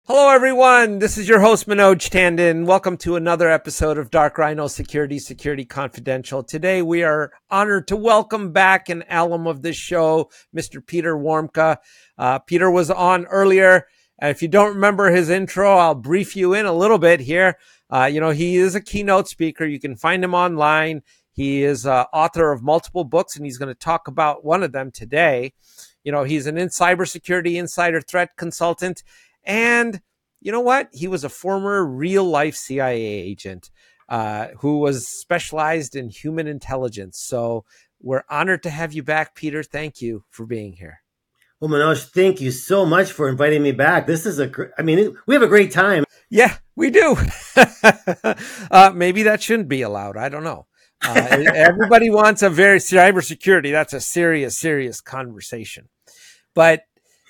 Hello, everyone. This is your host, Manoj Tandon. Welcome to another episode of Dark Rhino Security Confidential. Today, we are honored to welcome back an alum of this show, Mr. Peter Warmka. Peter was on earlier. If you don't remember his intro, I'll brief you in a little bit here. He is a keynote speaker. You can find him online. He is author of multiple books, and he's going to talk about one of them today. He's an cybersecurity insider threat consultant. And you know what? He was a former real-life CIA agent who was specialized in human intelligence. So we're honored to have you back, Peter. Thank you for being here. Well, Manoj, thank you so much for inviting me back. This is we have a great time. Yeah, we do. Maybe that shouldn't be allowed. I don't know. Everybody wants a very cybersecurity. That's a serious conversation. But,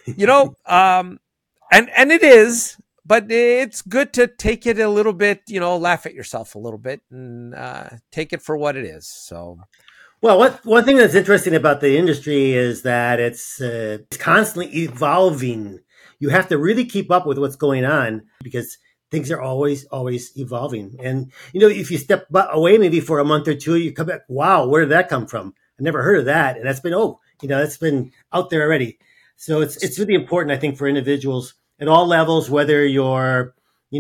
And it is, but it's good to take it a little bit, laugh at yourself a little bit and take it for what it is. So, well, one thing that's interesting about the industry is that it's constantly evolving. You have to really keep up with what's going on because things are always evolving. And, if you step away maybe for a month or two, you come back, wow, where did that come from? I never heard of that. And that's been out there already. So it's really important, I think, for individuals at all levels, whether you're,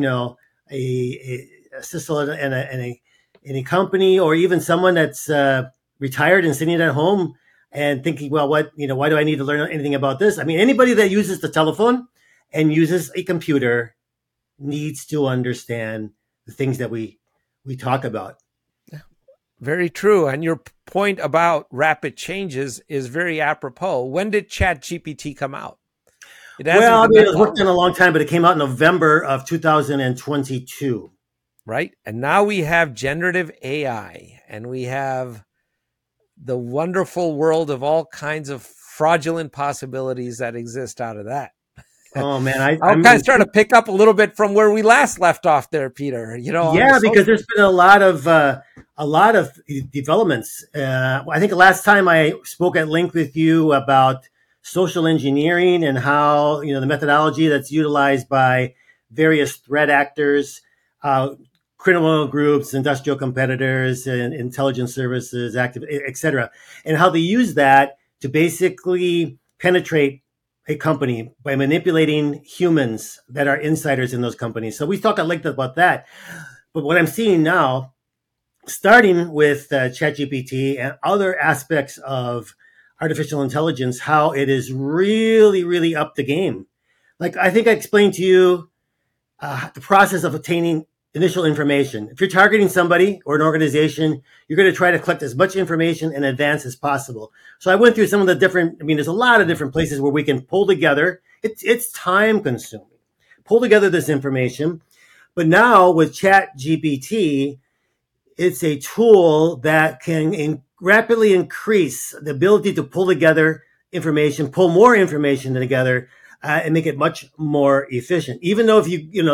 a CISO in a company or even someone that's retired and sitting at home and thinking, well, why do I need to learn anything about this? I mean, anybody that uses the telephone and uses a computer needs to understand the things that we talk about. Very true. And your point about rapid changes is very apropos. When did ChatGPT come out? It was worked on a long time, but it came out in November of 2022. Right. And now we have generative AI and we have the wonderful world of all kinds of fraudulent possibilities that exist out of that. Oh man, I'm kind of starting to pick up a little bit from where we last left off there, Peter. Because there's been a lot of developments. I think the last time I spoke at length with you about social engineering and how the methodology that's utilized by various threat actors, criminal groups, industrial competitors, and intelligence services, active, etc., and how they use that to basically penetrate a company by manipulating humans that are insiders in those companies. So we talked at length about that. But what I'm seeing now, starting with ChatGPT and other aspects of artificial intelligence, how it is really up the game. Like I think I explained to you the process of obtaining initial information. If you're targeting somebody or an organization, you're going to try to collect as much information in advance as possible. So I went through some of the there's a lot of different places where we can pull together. It's time consuming. Pull together this information. But now with ChatGPT, it's a tool that can rapidly increase the ability to pull together information, pull more information together, and make it much more efficient. Even though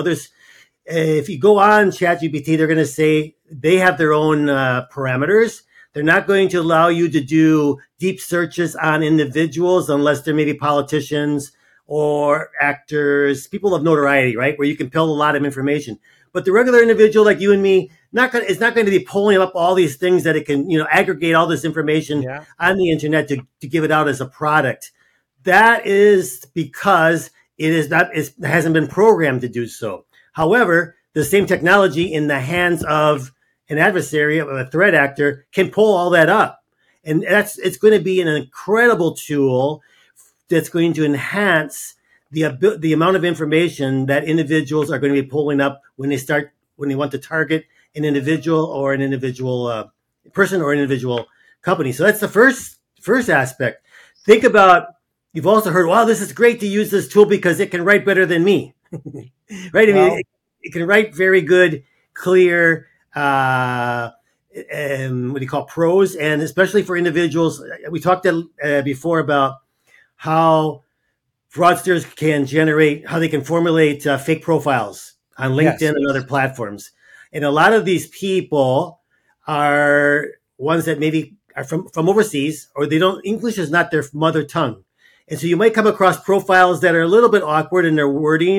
if you go on ChatGPT, they're going to say they have their own parameters. They're not going to allow you to do deep searches on individuals unless they're maybe politicians or actors, people of notoriety, right? Where you can pull a lot of information. But the regular individual like you and me, it's not going to be pulling up all these things that it can, aggregate all this information on the internet to give it out as a product. That is because it hasn't been programmed to do so. However, the same technology in the hands of an adversary, of a threat actor, can pull all that up. And it's going to be an incredible tool that's going to enhance the amount of information that individuals are going to be pulling up when they want to target an individual or an individual person or an individual company. So that's the first aspect. Think about, you've also heard, wow, this is great to use this tool because it can write better than me. Right? Well, I mean, it can write very good, clear, what do you call prose, and especially for individuals. We talked before about how fraudsters can how they can formulate fake profiles on LinkedIn and other platforms. And a lot of these people are ones that maybe are from overseas, or English is not their mother tongue. And so you might come across profiles that are a little bit awkward in their wording.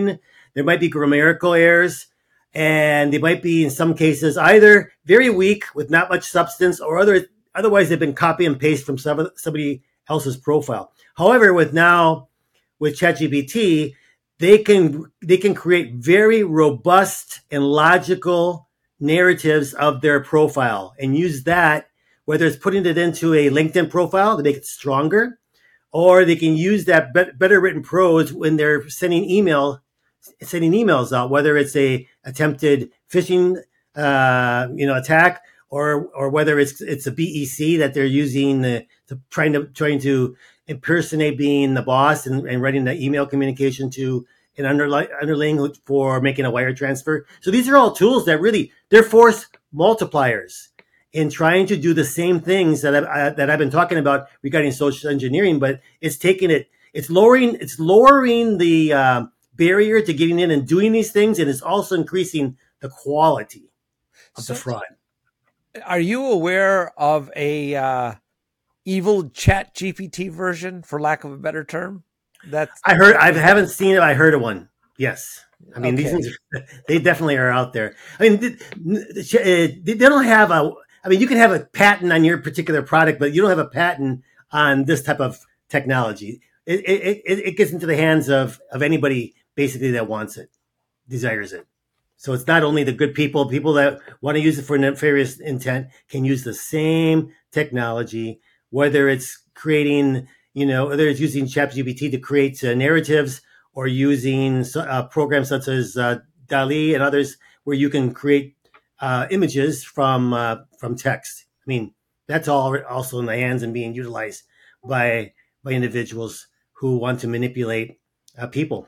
There might be grammatical errors, and they might be, in some cases, either very weak with not much substance, or otherwise they've been copy and paste from somebody else's profile. However, with ChatGPT, they can create very robust and logical narratives of their profile and use that, whether it's putting it into a LinkedIn profile to make it stronger, or they can use that better written prose when they're sending emails out, whether it's a attempted phishing attack, or whether it's a BEC that they're using trying to impersonate being the boss and writing the email communication to an underling for making a wire transfer. So these are all tools that really, they're force multipliers in trying to do the same things that I've been talking about regarding social engineering, but it's lowering the barrier to getting in and doing these things, and it's also increasing the quality of the fraud. Are you aware of a evil ChatGPT version, for lack of a better term? I haven't seen it. I heard of one. Yes. I mean, These things, they definitely are out there. I mean, they don't have you can have a patent on your particular product, but you don't have a patent on this type of technology. It gets into the hands of anybody basically that wants it, desires it. So it's not only the good people that want to use it for nefarious intent can use the same technology, whether it's creating, whether it's using ChatGPT to create narratives, or using programs such as DALL-E and others, where you can create images from text. I mean, that's all also in the hands and being utilized by individuals who want to manipulate people.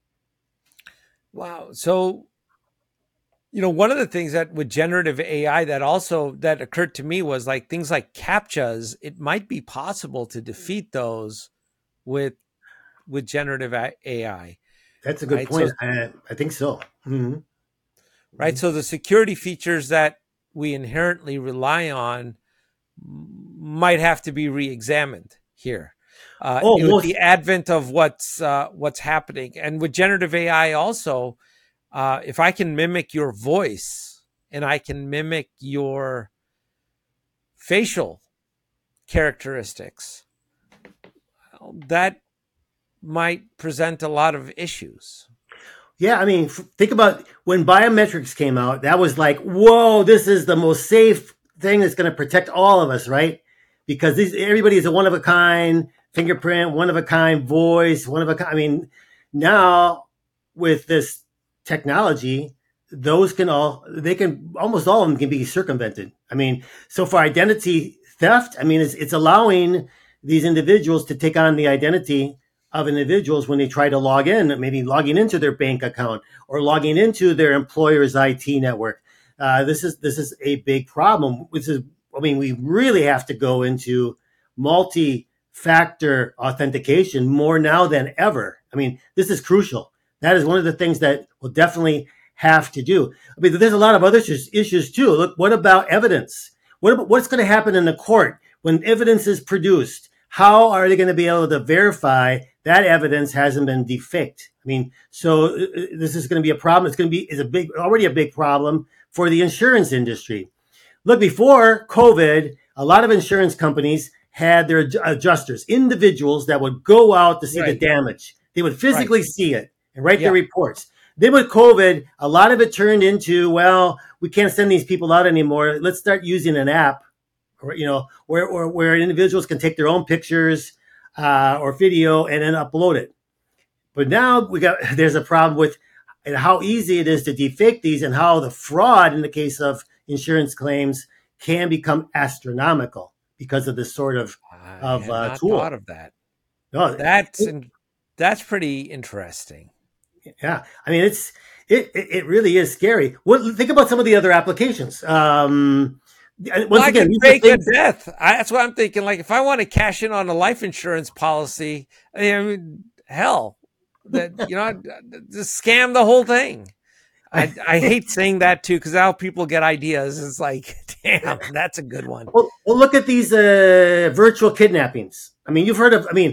Wow. So, one of the things that with generative AI that occurred to me was like things like CAPTCHAs. It might be possible to defeat those with generative AI. That's a good point. So, I think so. Mm-hmm. Right. So the security features that we inherently rely on might have to be re-examined here. With the advent of what's happening, and with generative AI also, if I can mimic your voice and I can mimic your facial characteristics, that might present a lot of issues. Yeah, I mean, think about when biometrics came out. That was like, whoa, this is the most safe thing that's going to protect all of us, right? Because everybody is a one-of-a-kind fingerprint, one-of-a-kind voice, one-of-a-kind. I mean, now with this technology, almost all of them can be circumvented. I mean, so for identity theft, I mean, it's allowing these individuals to take on the identity of individuals when they try to log in, maybe logging into their bank account or logging into their employer's IT network. This is a big problem. We really have to go into multi-factor authentication more now than ever. I mean, this is crucial. That is one of the things that we'll definitely have to do. I mean, there's a lot of other issues too. Look, what about evidence? What's going to happen in the court when evidence is produced? How are they going to be able to verify that evidence hasn't been defaked? I mean, so this is going to be a problem. Already a big problem for the insurance industry. Look, before COVID, a lot of insurance companies had their adjusters, individuals that would go out to see the damage. They would physically see it and write their reports. Then with COVID, a lot of it turned into, well, we can't send these people out anymore. Let's start using an app, where individuals can take their own pictures or video and then upload it. But now there's a problem with how easy it is to defake these, and how the fraud in the case of insurance claims can become astronomical because of this sort of tool. Thought of that. No, that's pretty interesting. Yeah, I mean, it really is scary. Think about some of the other applications. I can fake a death. That's what I'm thinking. Like, if I want to cash in on a life insurance policy, I mean, hell, just scam the whole thing. I hate saying that too, because how people get ideas. It's like, damn, that's a good one. Well, look at these virtual kidnappings. I mean, you've heard of. I mean,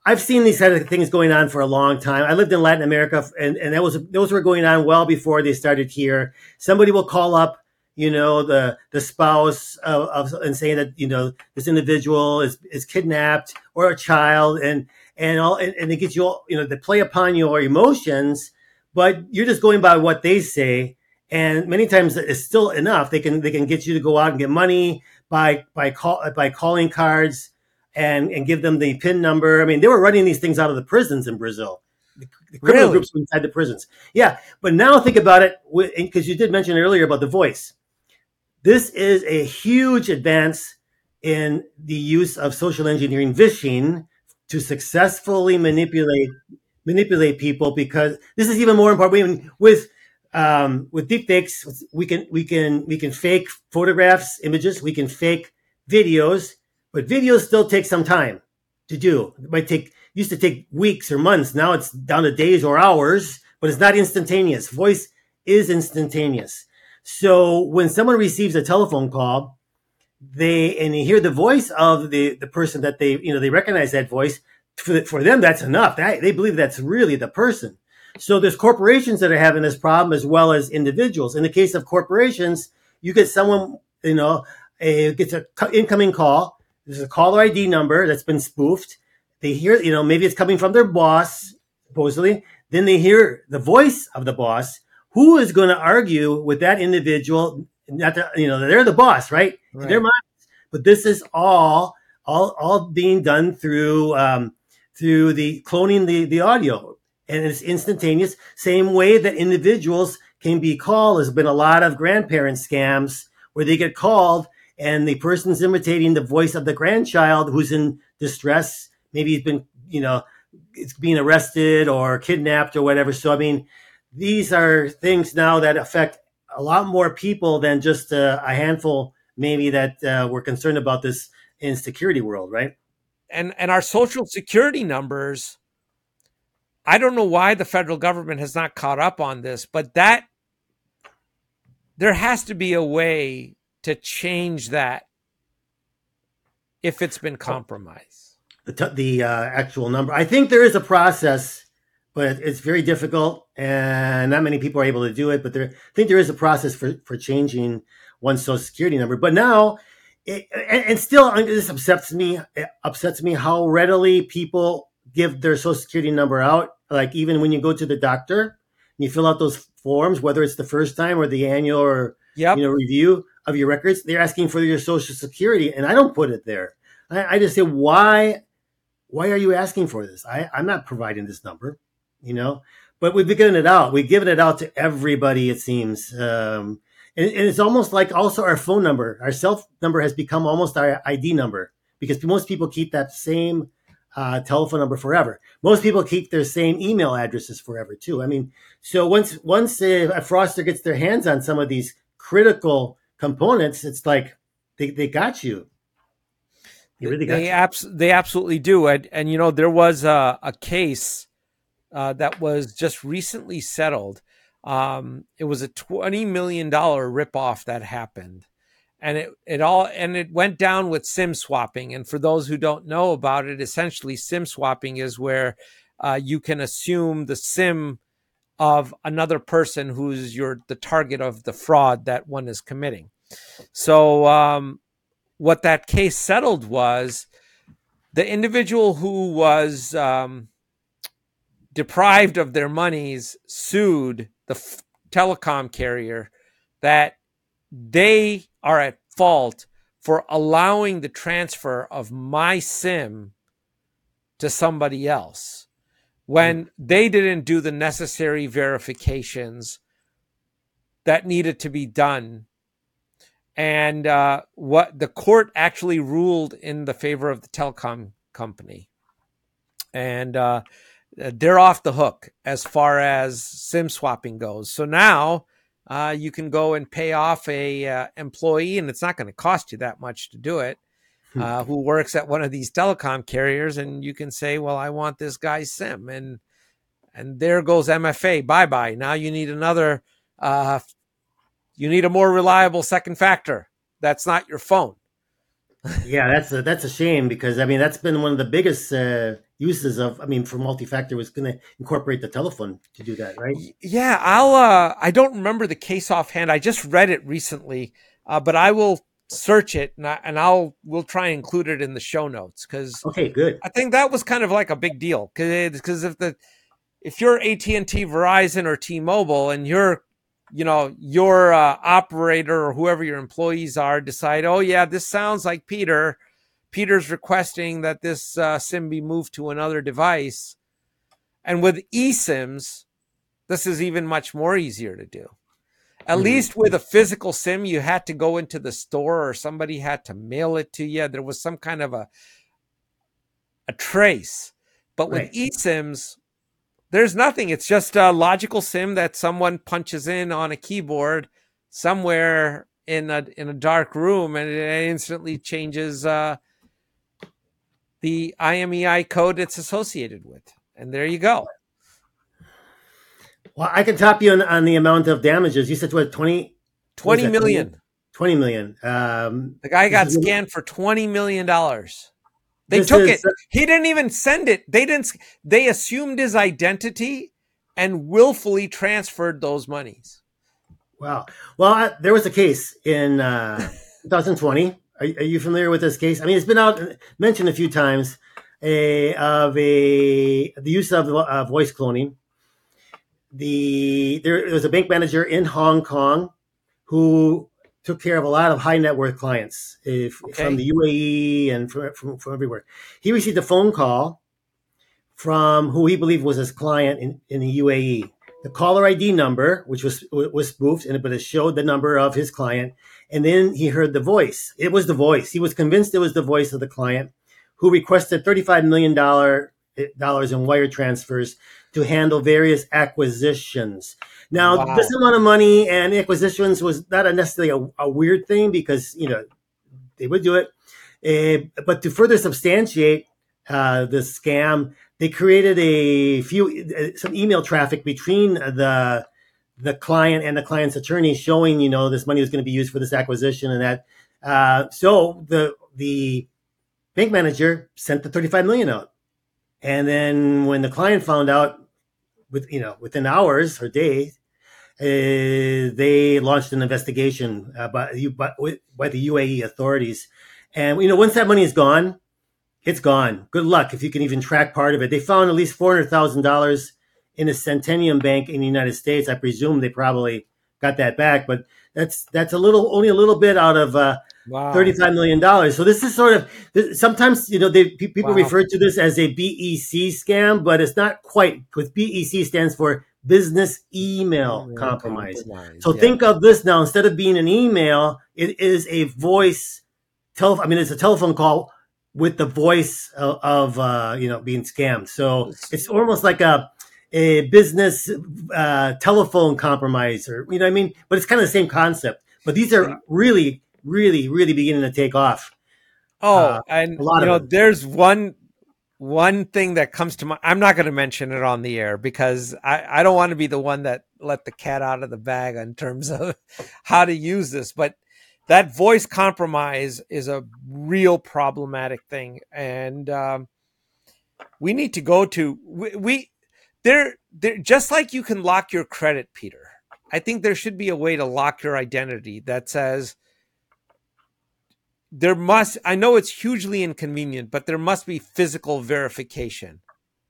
I've seen these kind of things going on for a long time. I lived in Latin America, and those were going on well before they started here. Somebody will call up, the spouse and saying that this individual is kidnapped or a child, and it gets you all, they play upon your emotions, but you're just going by what they say. And many times it's still enough. They can get you to go out and get money by calling cards and give them the PIN number. I mean, they were running these things out of the prisons in Brazil. The criminal Really? groups inside the prisons. Yeah, but now think about it, because you did mention earlier about the voice. This is a huge advance in the use of social engineering phishing to successfully manipulate people, because this is even more important with deepfakes. We can fake photographs, images. We can fake videos, but videos still take some time to do. It used to take weeks or months. Now it's down to days or hours, but it's not instantaneous. Voice is instantaneous. So when someone receives a telephone call, they hear the voice of the person that they recognize that voice. For them, that's enough. They believe that's really the person. So there's corporations that are having this problem as well as individuals. In the case of corporations, you get someone, gets an incoming call. There's a caller ID number that's been spoofed. They hear, maybe it's coming from their boss, supposedly. Then they hear the voice of the boss. Who is going to argue with that individual? They're the boss, right? Right. In their minds. But this is all being done through the cloning the audio. And it's instantaneous. Same way that individuals can be called. There's been a lot of grandparent scams where they get called and the person's imitating the voice of the grandchild who's in distress. Maybe he's been, it's being arrested or kidnapped or whatever. So, I mean, these are things now that affect a lot more people than just a handful, maybe, that we're concerned about this in security world, right? And our social security numbers, I don't know why the federal government has not caught up on this, but there has to be a way to change that if it's been compromised. The actual number. I think there is a process, but it's very difficult, and not many people are able to do it. But I think there is a process for changing one's social security number. But now, and still, this upsets me. It upsets me how readily people give their social security number out. Like, even when you go to the doctor and you fill out those forms, whether it's the first time or the annual or review of your records, they're asking for your social security, and I don't put it there. I just say, why are you asking for this? I'm not providing this number, but we've given it out. We've given it out to everybody, it seems. And it's almost like also our phone number, our cell number has become almost our ID number, because most people keep that same telephone number forever. Most people keep their same email addresses forever too. I mean, so once a fraudster gets their hands on some of these critical components, it's like they got you. They really got you. They absolutely do. And there was a case that was just recently settled. It was a $20 million ripoff that happened. And it went down with SIM swapping. And for those who don't know about it, essentially SIM swapping is where you can assume the SIM of another person who's the target of the fraud that one is committing. So what that case settled was the individual who was deprived of their monies sued the telecom carrier that they are at fault for allowing the transfer of my SIM to somebody else when they didn't do the necessary verifications that needed to be done. And what the court actually ruled in the favor of the telecom company. And they're off the hook as far as SIM swapping goes. So now you can go and pay off a employee, and it's not going to cost you that much to do it, who works at one of these telecom carriers, and you can say, well, I want this guy's SIM. And there goes MFA. Bye-bye. Now you need another, you need a more reliable second factor. That's not your phone. Yeah, that's a shame because I mean that's been one of the biggest uses of I mean for multi-factor was going to incorporate the telephone to do that, right? Yeah, I don't remember the case offhand. I just read it recently, but I will search it we'll try and include it in the show notes because Okay, good. I think that was kind of like a big deal because if you're AT&T, Verizon, or T-Mobile, and your operator or whoever your employees are decide, oh yeah, this sounds like Peter. Peter's requesting that this SIM be moved to another device, and with eSIMs, this is even much more easier to do. At Hmm. least with a physical SIM, you had to go into the store or somebody had to mail it to you. There was some kind of a trace. But with Right. eSIMs, there's nothing. It's just a logical SIM that someone punches in on a keyboard somewhere in a dark room, and it instantly changes the IMEI code it's associated with. And there you go. Well, I can top you on the amount of damages. You said what 20? What was 20 that? 20, million. 20 million. The guy This got is scanned for $20 million. They this took it. is He didn't even send it. They assumed his identity and willfully transferred those monies. wow. Well, there was a case in 2020. Are you familiar with this case? I mean, it's been out mentioned a few times. The use of voice cloning. There was a bank manager in Hong Kong who took care of a lot of high net worth clients from Okay. the UAE and from everywhere. He received a phone call from who he believed was his client in the UAE. The caller ID number, which was spoofed, but it showed the number of his client. And then he heard the voice. It was the voice. He was convinced it was the voice of the client who requested $35 million in wire transfers to handle various acquisitions. Now, this Wow. amount of money and acquisitions was not necessarily a weird thing because they would do it. But to further substantiate the scam, they created some email traffic between the client and the client's attorney, showing this money was going to be used for this acquisition and that. So the bank manager sent the 35 million out, and then when the client found out within hours or days, they launched an investigation by the UAE authorities. And once that money is gone, it's gone. Good luck if you can even track part of it. They found at least $400,000 in a Centennium Bank in the United States. I presume they probably got that back, but that's only a little bit out of Wow. $35 million. So this is sort of sometimes people Wow. refer to this as a BEC scam, but it's not quite, because BEC stands for Business Email Email Compromise. compromise. So Yeah. think of this now, instead of being an email, it is a voice telephone. I mean, it's a telephone call with the voice of being scammed. So it's almost like a business telephone compromise, or what I mean. But it's kind of the same concept. But these are really, really, really beginning to take off. Oh, A and lot of them. there's one thing that comes to mind. I'm not going to mention it on the air because I don't want to be the one that let the cat out of the bag in terms of how to use this. But that voice compromise is a real problematic thing, and we need to go to we there just like you can lock your credit, Peter. I think there should be a way to lock your identity that says I know it's hugely inconvenient, but there must be physical verification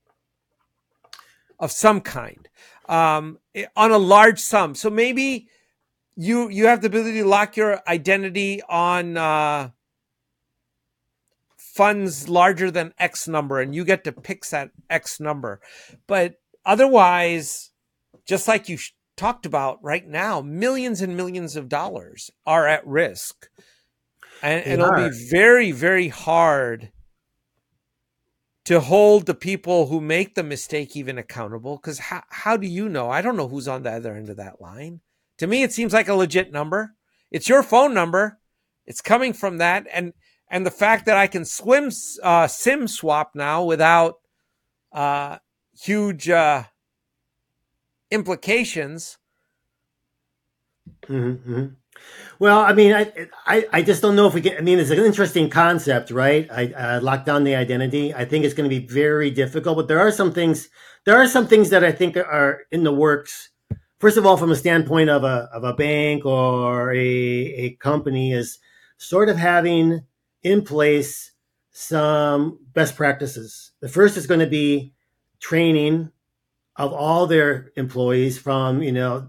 of some kind on a large sum. So maybe you have the ability to lock your identity on funds larger than X number, and you get to pick that X number. But otherwise, just like you talked about right now, millions and millions of dollars are at risk. And They it'll be are. very, very hard to hold the people who make the mistake even accountable. Because how do you know? I don't know who's on the other end of that line. To me, it seems like a legit number. It's your phone number. It's coming from that. And the fact that I can SIM swap now without huge implications. Mm-hmm, mm-hmm. Well, I mean, I just don't know if we can. I mean, it's an interesting concept, right? I lock down the identity. I think it's going to be very difficult, but there are some things. There are some things that I think are in the works. First of all, from a standpoint of a bank or a company, is sort of having in place some best practices. The first is going to be training of all their employees from,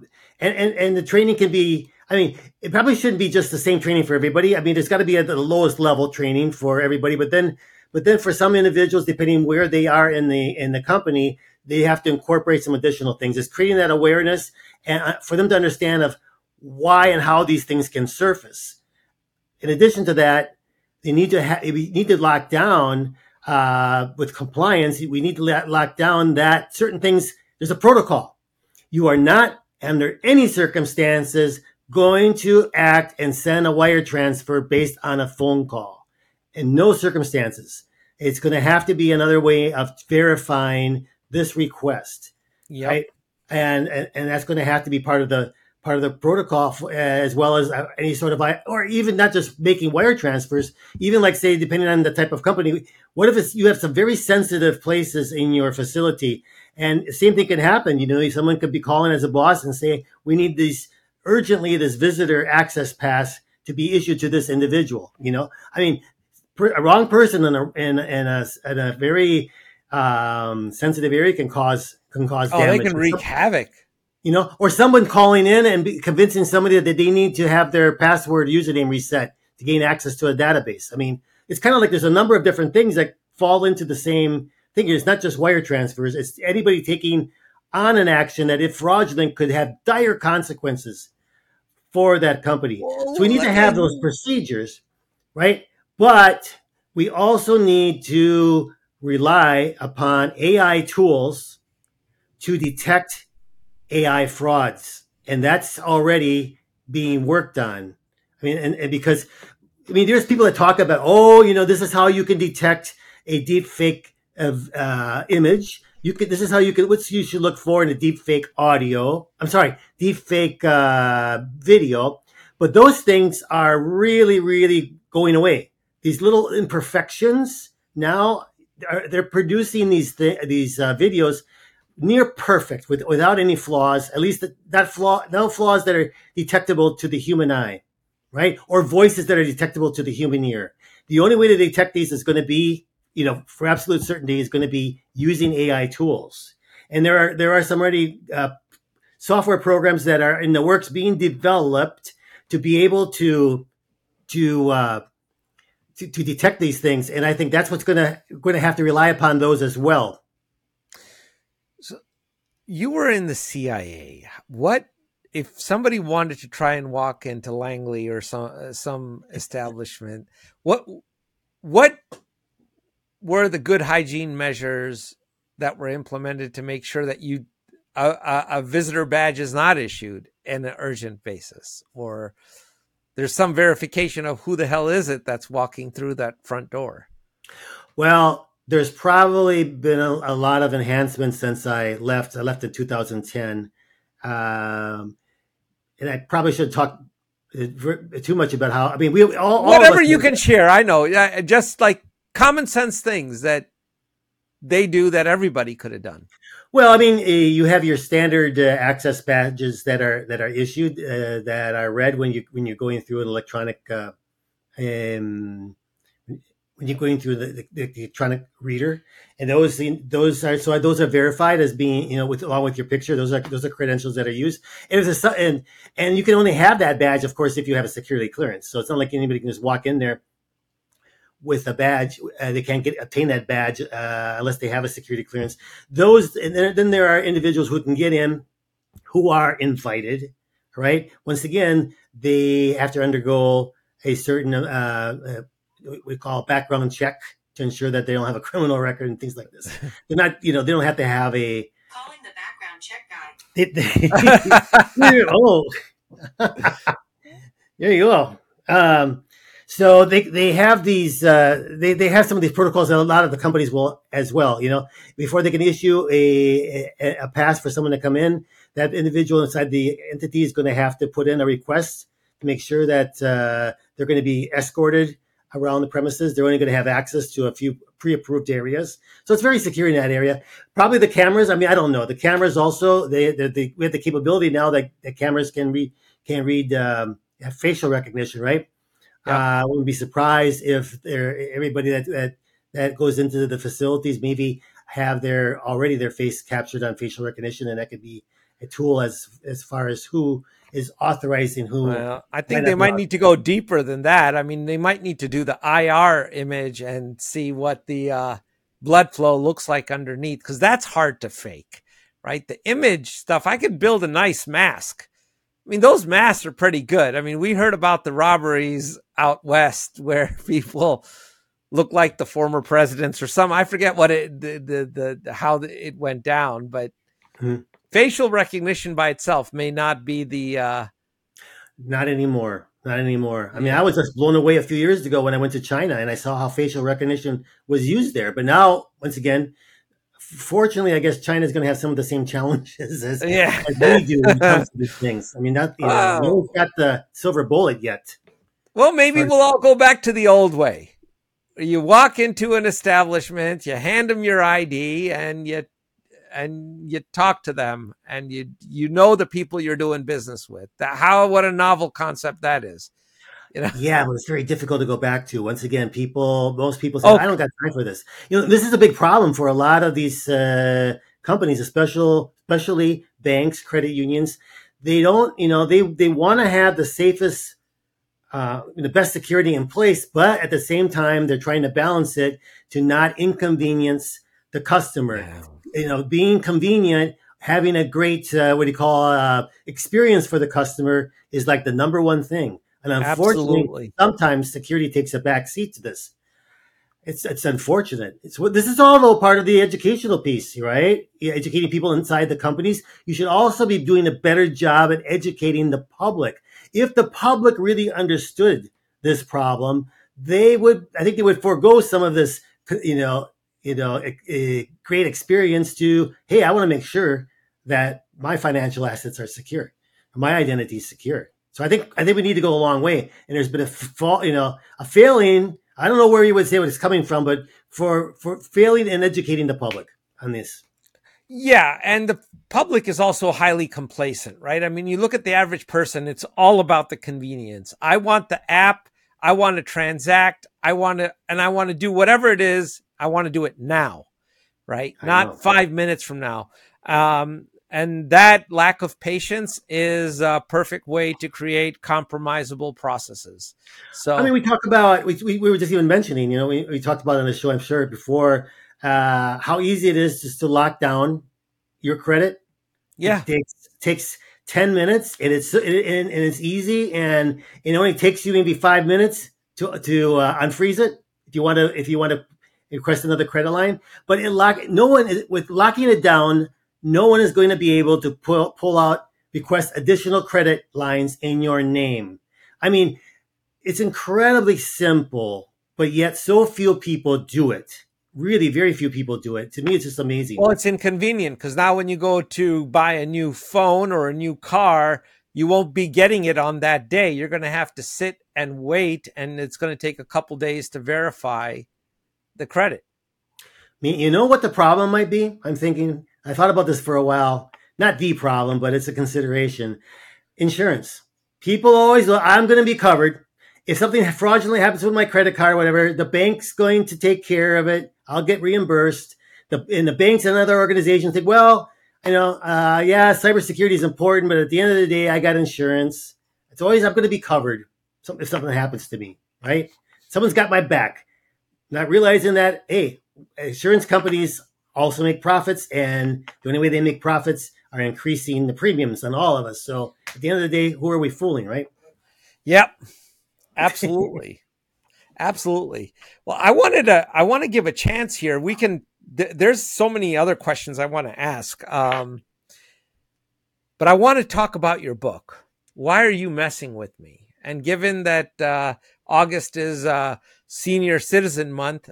and the training can be, I mean, it probably shouldn't be just the same training for everybody. I mean, there's got to be at the lowest level training for everybody, but then for some individuals, depending where they are in the company, they have to incorporate some additional things. It's creating that awareness and for them to understand of why and how these things can surface. In addition to that, we need to lock down with compliance. We need to lock down that certain things. There's a protocol. You are not under any circumstances going to act and send a wire transfer based on a phone call. In no circumstances. It's going to have to be another way of verifying this request, Yep. right? And that's going to have to be part of the protocol, as well as any sort of, or even not just making wire transfers, even like, say, depending on the type of company, what if you have some very sensitive places in your facility, and the same thing can happen. Someone could be calling as a boss and say, we need urgently this visitor access pass to be issued to this individual. I mean, a wrong person in a very sensitive area can cause damage. They can wreak havoc. Or someone calling in and convincing somebody that they need to have their password username reset to gain access to a database. I mean, it's kind of like there's a number of different things that fall into the same thing. It's not just wire transfers. It's anybody taking on an action that, if fraudulent, could have dire consequences for that company. So we need to have those procedures, right? But we also need to rely upon AI tools to detect AI frauds, and that's already being worked on. I mean, and because, there's people that talk about, this is how you can detect a deep fake image. This is how what you should look for in a deep fake audio. I'm sorry, deep fake video. But those things are really, really going away. These little imperfections now, they're producing these videos near perfect without any flaws, at least no flaws that are detectable to the human eye, right? Or voices that are detectable to the human ear. The only way to detect these is going to be, for absolute certainty, is going to be using AI tools. And there are some already software programs that are in the works being developed to be able to detect these things. And I think that's what's going to have to rely upon those as well. You were in the CIA. What if somebody wanted to try and walk into Langley or some establishment? What were the good hygiene measures that were implemented to make sure that a visitor badge is not issued in an urgent basis, or there's some verification of who the hell is it that's walking through that front door? Well, there's probably been a lot of enhancements since I left. I left in 2010. And I probably should talk too much about how, whatever you can share. I know, just like common sense things that they do that everybody could have done. Well, you have your standard access badges that are issued, that are read when you're going through an electronic, when you're going through the electronic reader, and those are verified as being, along with your picture. Those are credentials that are used, and you can only have that badge, of course, if you have a security clearance. So it's not like anybody can just walk in there with a badge. They can't obtain that badge unless they have a security clearance. And then there are individuals who can get in, who are invited, right? Once again, they have to undergo a certain we call background check to ensure that they don't have a criminal record and things like this. They're not, they don't have to have a calling the background check guy. There you go. So they have these they have some of these protocols that a lot of the companies will as well. Before they can issue a pass for someone to come in, that individual inside the entity is going to have to put in a request to make sure that they're going to be escorted around the premises. They're only going to have access to a few pre-approved areas. So it's very secure in that area. Probably the cameras. I mean, I don't know. The cameras also, we have the capability now that the cameras can read facial recognition, right? Yeah. I wouldn't be surprised if everybody that goes into the facilities maybe have their face captured on facial recognition, and that could be a tool as far as who is authorizing who. Well, I think they might need to go deeper than that. I mean, they might need to do the IR image and see what the blood flow looks like underneath, because that's hard to fake, right? The image stuff, I could build a nice mask. I mean, those masks are pretty good. I mean, we heard about the robberies out west where people look like the former presidents or some. I forget what how it went down, but facial recognition by itself may not be the. Not anymore. Not anymore. I mean, I was just blown away a few years ago when I went to China and I saw how facial recognition was used there. But now, once again, fortunately, I guess China's going to have some of the same challenges as we do when it comes to these things. I mean, no one's got the silver bullet yet. Well, maybe we'll all go back to the old way. You walk into an establishment, you hand them your ID, and you talk to them, and you know the people you're doing business with. What a novel concept that is. You know? Yeah, but it's very difficult to go back to. Once again, most people say, I don't got time for this. This is a big problem for a lot of these companies, especially banks, credit unions. They don't, they want to have the safest, the best security in place, but at the same time, they're trying to balance it to not inconvenience the customer. Yeah. Being convenient, having a great, experience for the customer is like the number one thing. And unfortunately, sometimes security takes a back seat to this. It's unfortunate. This is all though part of the educational piece, right? Educating people inside the companies. You should also be doing a better job at educating the public. If the public really understood this problem, I think they would forego some of this, a great experience to, hey, I want to make sure that my financial assets are secure, my identity is secure. So I think we need to go a long way. And there's been a failing. I don't know where you would say what it's coming from, but for failing in educating the public on this. Yeah, and the public is also highly complacent, right? I mean, you look at the average person, it's all about the convenience. I want the app, I want to transact, I want to do whatever it is, I want to do it now, right? Not 5 minutes from now. And that lack of patience is a perfect way to create compromisable processes. So, I mean, we talk about, we were just even mentioning, we talked about on the show, I'm sure before, how easy it is just to lock down your credit. Yeah. It takes 10 minutes and it's easy. And it only takes you maybe 5 minutes to unfreeze it. If you want to request another credit line, but with locking it down, no one is going to be able to pull out, request additional credit lines in your name. I mean, it's incredibly simple, but yet so few people do it. Really, very few people do it. To me, it's just amazing. Well, it's inconvenient because now when you go to buy a new phone or a new car, you won't be getting it on that day. You're going to have to sit and wait, and it's going to take a couple days to verify the credit. I mean, you know what the problem might be? I'm thinking, I thought about this for a while. Not the problem, but it's a consideration. Insurance. People always go, I'm going to be covered. If something fraudulently happens with my credit card, whatever, the bank's going to take care of it. I'll get reimbursed. The banks and other organizations think, well, cybersecurity is important, but at the end of the day, I got insurance. It's always, I'm going to be covered if something happens to me, right? Someone's got my back. Not realizing that, hey, insurance companies also make profits, and the only way they make profits are increasing the premiums on all of us. So at the end of the day, who are we fooling, right? Yep, absolutely. Absolutely. Well, I want to give a chance here. There's so many other questions I want to ask. But I want to talk about your book. Why Are You Messing With Me? And given that August is Senior Citizen Month,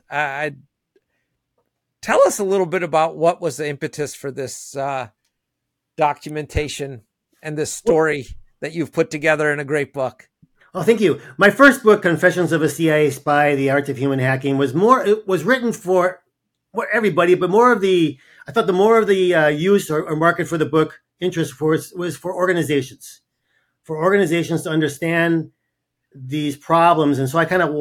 tell us a little bit about what was the impetus for this documentation and this story that you've put together in a great book. Oh, thank you. My first book, Confessions of a CIA Spy: The Art of Human Hacking, it was written for everybody, but I thought the more of the use or market for the book interest was for organizations to understand these problems. And so I kind of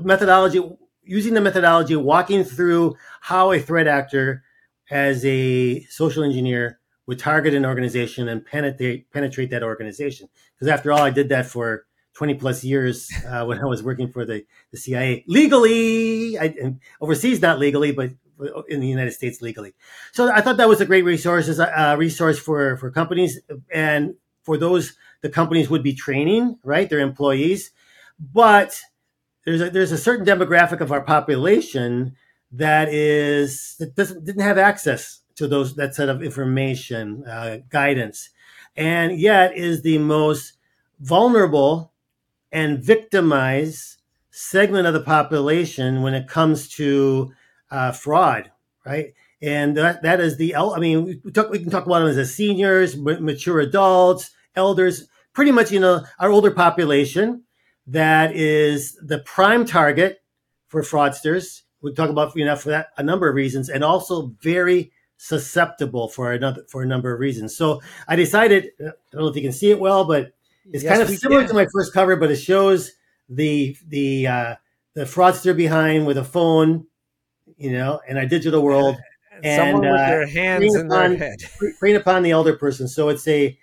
using the methodology, walking through how a threat actor as a social engineer would target an organization and penetrate that organization. Because after all, I did that for 20 plus years when I was working for the CIA legally, and overseas not legally, but in the United States legally. So I thought that was a great resource for companies, and for those the companies would be training, right, their employees. But there's a certain demographic of our population that didn't have access to that set of information, guidance, and yet is the most vulnerable and victimized segment of the population when it comes to fraud, right? And that is we can talk about them as the seniors, mature adults, elders, pretty much, our older population that is the prime target for fraudsters. We talk about, for that a number of reasons, and also very susceptible for a number of reasons. So I decided, I don't know if you can see it well, but it's kind of similar to my first cover, but it shows the fraudster behind with a phone, in our digital world, and someone with their hands in their head, preying upon the elder person. So it's a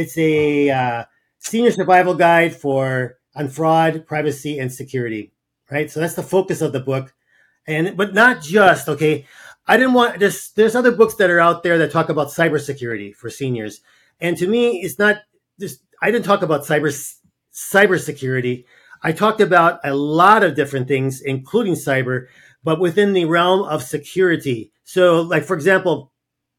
senior survival guide on fraud, privacy, and security, right? So that's the focus of the book, but not just okay. I didn't want this. There's other books that are out there that talk about cybersecurity for seniors, and to me, it's not just. I didn't talk about cybersecurity. I talked about a lot of different things, including cyber, but within the realm of security. So, like, for example,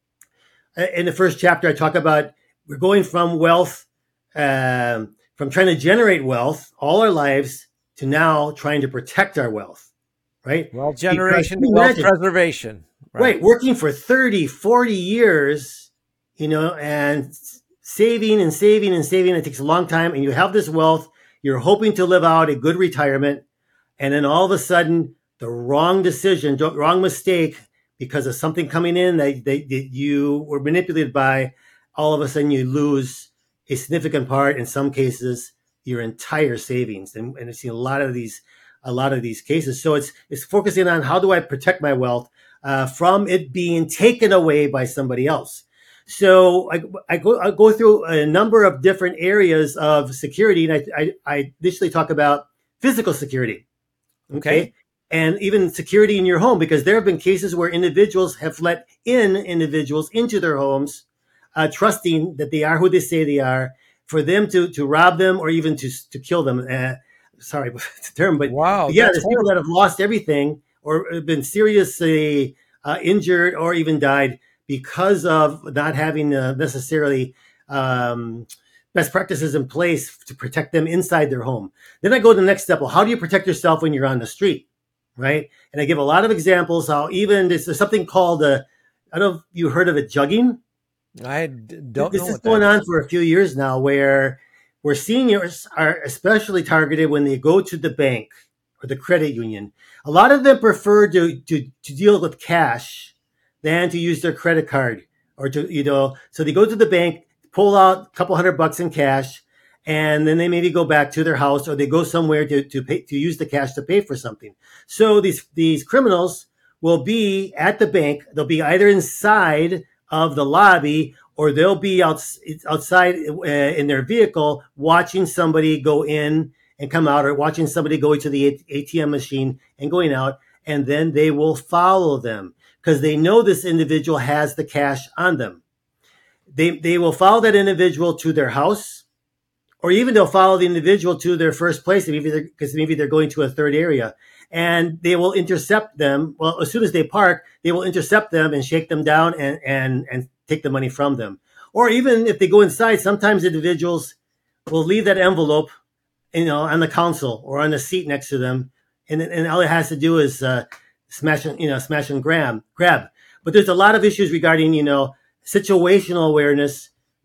in the first chapter, I talk about we're going from wealth, from trying to generate wealth all our lives to now trying to protect our wealth, right? Wealth generation, wealth preservation. Right. Working for 30, 40 years, and saving and saving and saving. It takes a long time, and you have this wealth. You're hoping to live out a good retirement, and then all of a sudden, the wrong decision, wrong mistake, because of something coming in that you were manipulated by, all of a sudden you lose a significant part, in some cases, your entire savings. And I've seen a lot of these cases. So it's focusing on how do I protect my wealth from it being taken away by somebody else. So I go through a number of different areas of security, and I initially talk about physical security. Okay. And even security in your home, because there have been cases where individuals have let in individuals into their homes, trusting that they are who they say they are, for them to rob them or even to kill them. Sorry about the term, but wow, yeah, there's people that have lost everything or have been seriously injured or even died because of not having necessarily best practices in place to protect them inside their home. Then I go to the next step. Well, how do you protect yourself when you're on the street? Right. And I give a lot of examples how even there's something called I don't know if you heard of it, jugging. I don't know. This is going on for a few years now where seniors are especially targeted when they go to the bank or the credit union. A lot of them prefer to deal with cash than to use their credit card or so they go to the bank, pull out a couple $100 in cash, and then they maybe go back to their house or they go somewhere to use the cash to pay for something. So these criminals will be at the bank. They'll be either inside of the lobby or they'll be outside in their vehicle watching somebody go in and come out, or watching somebody go to the ATM machine and going out, and then they will follow them because they know this individual has the cash on them. They will follow that individual to their house, or even they'll follow the individual to their first place, because maybe they're going to a third area, and they will intercept them. Well, as soon as they park, they will intercept them and shake them down and take the money from them. Or even if they go inside, sometimes individuals will leave that envelope, on the console or on the seat next to them, and all it has to do is smash and grab. But there's a lot of issues regarding situational awareness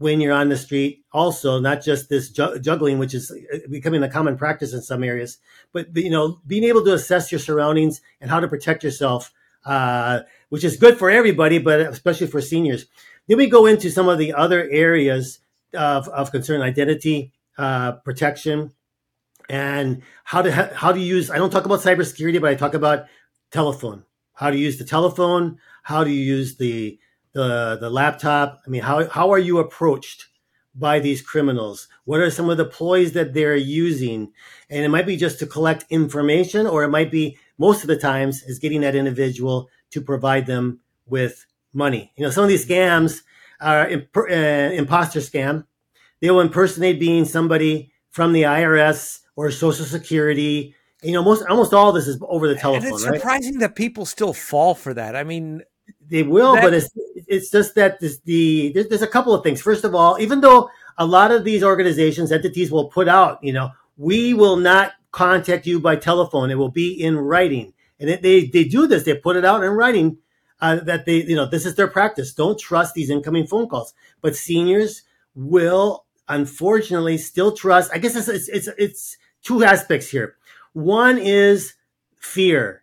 when you're on the street. Also, not just this juggling, which is becoming a common practice in some areas, but being able to assess your surroundings and how to protect yourself, which is good for everybody, but especially for seniors. Then we go into some of the other areas of concern: identity protection, and how to use. I don't talk about cybersecurity, but I talk about telephone. How to use the telephone. How do you use the laptop? I mean, how are you approached by these criminals? What are some of the ploys that they're using? And it might be just to collect information, or it might be, most of the times, is getting that individual to provide them with money. Some of these scams are imposter scam. They will impersonate being somebody from the IRS or Social Security. Almost all of this is over the telephone. And it's surprising that people still fall for that. I mean, they will, but it's just that there's a couple of things. First of all, even though a lot of these organizations, entities will put out, we will not contact you by telephone. It will be in writing. And they do this. They put it out in writing that this is their practice. Don't trust these incoming phone calls. But seniors will, unfortunately, still trust. I guess it's two aspects here. One is fear.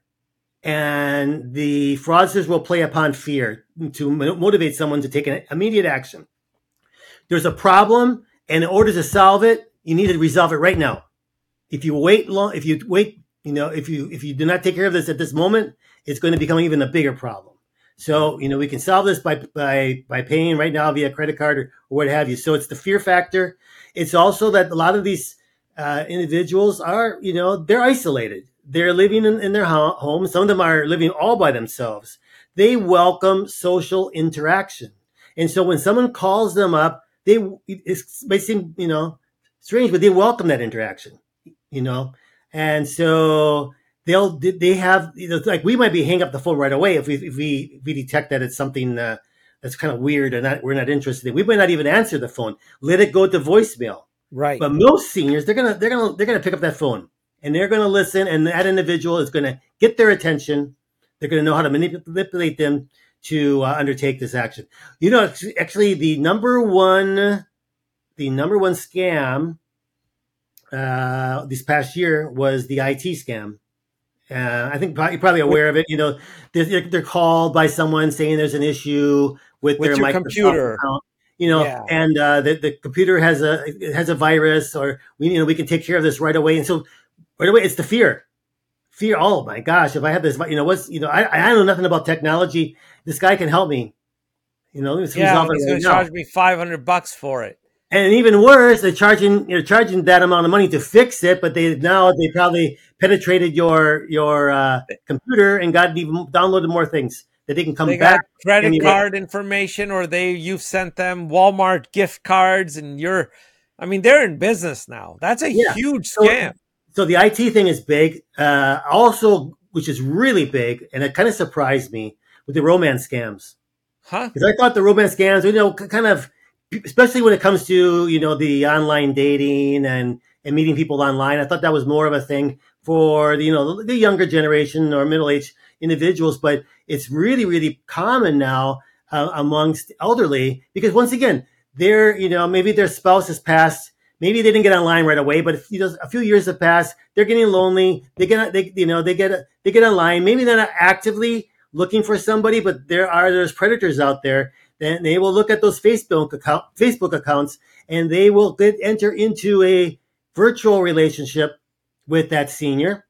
And the fraudsters will play upon fear to motivate someone to take an immediate action. There's a problem, and in order to solve it, you need to resolve it right now. If you wait, if you do not take care of this at this moment, it's going to become even a bigger problem. So, we can solve this by paying right now via credit card or what have you. So it's the fear factor. It's also that a lot of these individuals are, they're isolated. They're living in their home. Some of them are living all by themselves. They welcome social interaction. And so when someone calls them up, it may seem, strange, but they welcome that interaction, And so they have, like, we might be hang up the phone right away if we detect that it's something that's kind of weird and we're not interested in. We might not even answer the phone. Let it go to voicemail. Right. But most seniors, they're gonna pick up that phone. And they're going to listen, and that individual is going to get their attention. They're going to know how to manipulate them to undertake this action. Actually, the number one scam this past year was the IT scam. I think you're probably aware of it. They're called by someone saying there's an issue with their Microsoft computer account. And the computer has a virus, or we can take care of this right away. And so, right away, it's the fear. Oh my gosh! If I have this, I know nothing about technology. This guy can help me. He's going to charge me $500 for it. And even worse, they're charging that amount of money to fix it, but they probably penetrated your computer and downloaded more things that they can come back. Got credit card information, or you've sent them Walmart gift cards, and they're in business now. That's a huge scam. So the IT thing is big. Also, which is really big, and it kind of surprised me, with the romance scams. Huh? Because I thought the romance scams, kind of, especially when it comes to, the online dating and meeting people online, I thought that was more of a thing for, the younger generation or middle-aged individuals. But it's really, really common now amongst elderly, because once again, they're, maybe their spouse has passed. Maybe they didn't get online right away, but a few years have passed. They're getting lonely. They get online. Maybe they're not actively looking for somebody, but there's predators out there. Then they will look at those Facebook accounts, and they will enter into a virtual relationship with that senior.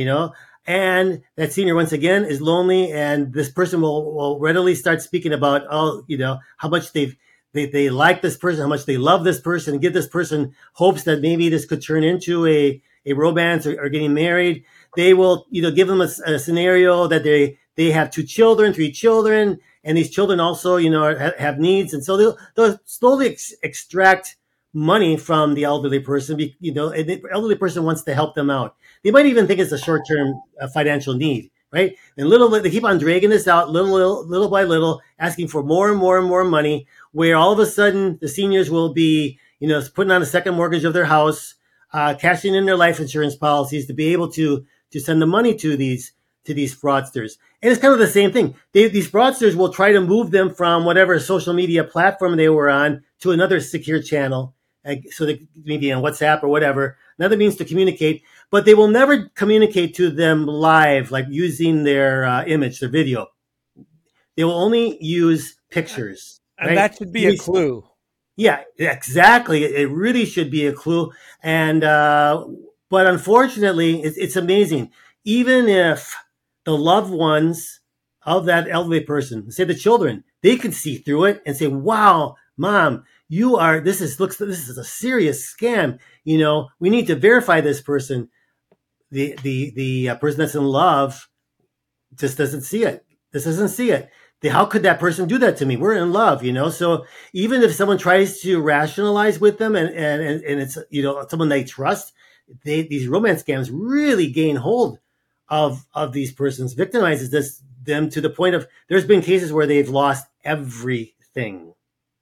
And that senior, once again, is lonely, and this person will readily start speaking about how much they like this person, how much they love this person, and give this person hopes that maybe this could turn into a romance or getting married. They will, give them a scenario that they have 2 children, 3 children, and these children also, have needs. And so they'll slowly extract money from the elderly person, and the elderly person wants to help them out. They might even think it's a short-term financial need, right? And they keep on dragging this out little by little, asking for more and more and more money, where all of a sudden the seniors will be, putting on a second mortgage of their house, cashing in their life insurance policies to be able to send the money to these to these fraudsters. And it's kind of the same thing. These fraudsters will try to move them from whatever social media platform they were on to another secure channel. So they maybe on WhatsApp or whatever, another means to communicate, but they will never communicate to them live, like using their image, their video. They will only use pictures. And right? that should be a clue. Yeah, exactly. It really should be a clue. And, but unfortunately, it's amazing. Even if the loved ones of that elderly person, say the children, they can see through it and say, wow, Mom, this is a serious scam. You know, we need to verify this person. The person that's in love just doesn't see it. This doesn't see it. How could that person do that to me? We're in love, you know? So even if someone tries to rationalize with them and it's, you know, someone they trust, these romance scams really gain hold of these persons, victimizes them to the point of, there's been cases where they've lost everything.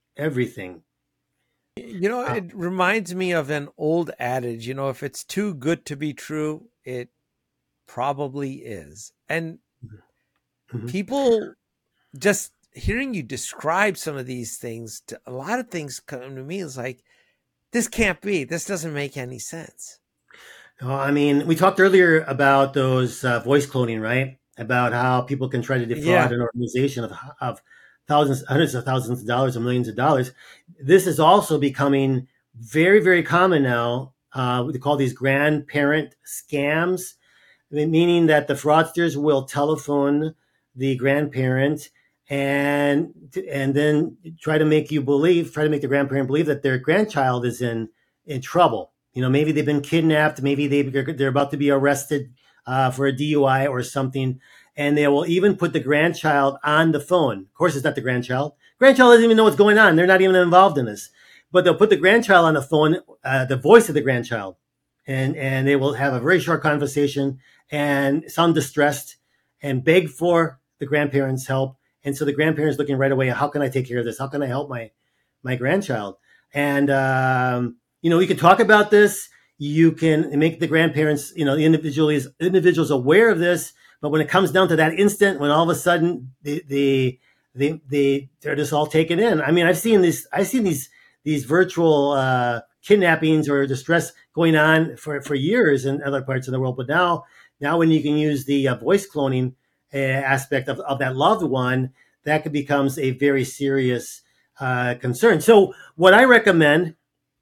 You know, it reminds me of an old adage, you know, if it's too good to be true, it probably is. And people, just hearing you describe some of these things, a lot of things come to me is like, this can't be, this doesn't make any sense. I mean, we talked earlier about those voice cloning, right? About how people can try to defraud an organization of thousands, hundreds of thousands of dollars or millions of dollars. This is also becoming very, very common now. We call these grandparent scams, meaning that the fraudsters will telephone the grandparent and then try to make the grandparent believe that their grandchild is in trouble. You know, maybe they've been kidnapped, maybe they're about to be arrested for a DUI or something, and they will even put the grandchild on the phone. Of course, it's not the grandchild. Grandchild doesn't even know what's going on. They're not even involved in this. But they'll put the grandchild on the phone, the voice of the grandchild, and they will have a very short conversation and sound distressed and beg for the grandparents' help. And so the grandparents looking right away, how can I take care of this? How can I help my grandchild? And, you know, you can talk about this. You can make the grandparents, you know, the individuals aware of this. But when it comes down to that instant, when all of a sudden they're just all taken in. I mean, I've seen these virtual kidnappings or distress going on for years in other parts of the world. But now when you can use the voice cloning aspect of that loved one, that becomes a very serious concern. So what I recommend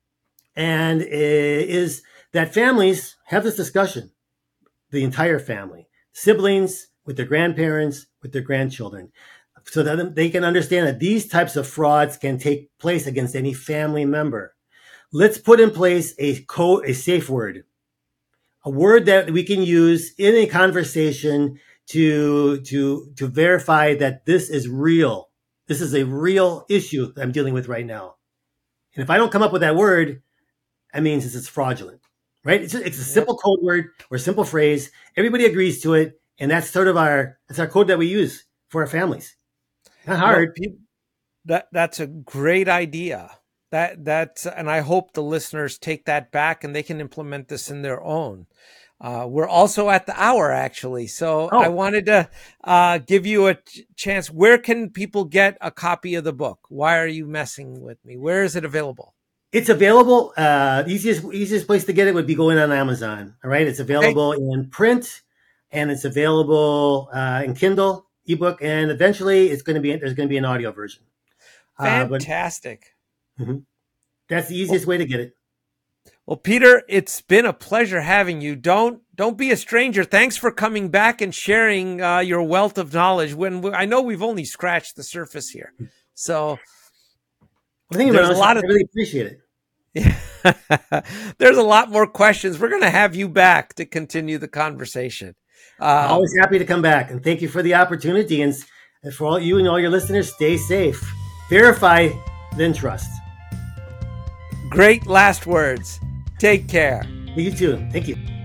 is that families have this discussion, the entire family, siblings with their grandparents, with their grandchildren, so that they can understand that these types of frauds can take place against any family member. Let's put in place a safe word, a word that we can use in a conversation to verify that this is real. This is a real issue that I'm dealing with right now. And if I don't come up with that word, that means it's fraudulent, right? It's a simple code word or simple phrase. Everybody agrees to it. And that's sort of our code that we use for our families. Not hard. That's a great idea. And I hope the listeners take that back and they can implement this in their own. We're also at the hour, actually. So I wanted to give you a chance. Where can people get a copy of the book? Why Are You Messing With Me? Where is it available? It's available. Easiest place to get it would be going on Amazon. All right. It's available in print and it's available in Kindle, ebook, and eventually there's going to be an audio version. Fantastic. That's the easiest way to get it. Well, Peter, it's been a pleasure having you. Don't be a stranger. Thanks for coming back and sharing your wealth of knowledge. I know we've only scratched the surface here. So I really appreciate it. Yeah. There's a lot more questions. We're going to have you back to continue the conversation. Always happy to come back. And thank you for the opportunity. And for all you and all your listeners, stay safe. Verify, then trust. Great last words. Take care. You too. Thank you.